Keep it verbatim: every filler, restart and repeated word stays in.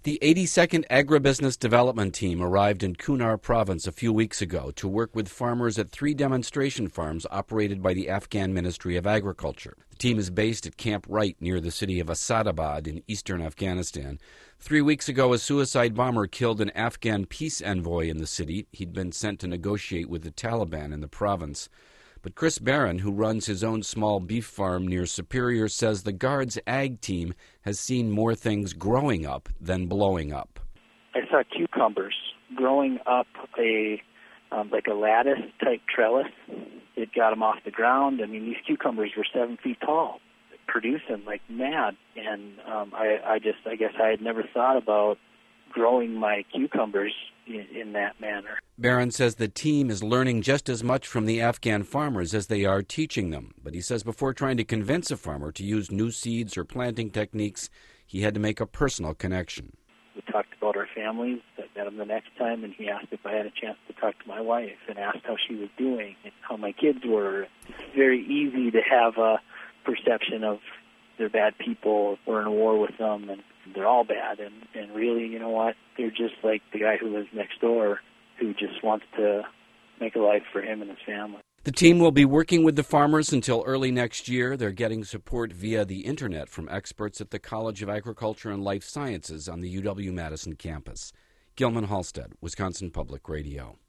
The eighty-second Agribusiness Development Team arrived in Kunar Province a few weeks ago to work with farmers at three demonstration farms operated by the Afghan Ministry of Agriculture. The team is based at Camp Wright near the city of Asadabad in eastern Afghanistan. Three weeks ago, a suicide bomber killed an Afghan peace envoy in the city. He'd been sent to negotiate with the Taliban in the province. But Chris Barron, who runs his own small beef farm near Superior, says the Guards Ag team has seen more things growing up than blowing up. I saw cucumbers growing up a um, like a lattice-type trellis. It got them off the ground. I mean, these cucumbers were seven feet tall, producing like mad. And um, I, I just, I guess I had never thought about growing my cucumbers in, in that manner. Barron says the team is learning just as much from the Afghan farmers as they are teaching them. But he says before trying to convince a farmer to use new seeds or planting techniques, he had to make a personal connection. We talked about our families. I met him the next time, and he asked if I had a chance to talk to my wife and asked how she was doing and how my kids were. It's very easy to have a perception of they're bad people, we're in a war with them, and they're all bad. And, and really, you know what? They're just like the guy who lives next door who just wants to make a life for him and his family. The team will be working with the farmers until early next year. They're getting support via the internet from experts at the College of Agriculture and Life Sciences on the U W Madison campus. Gilman Halstead, Wisconsin Public Radio.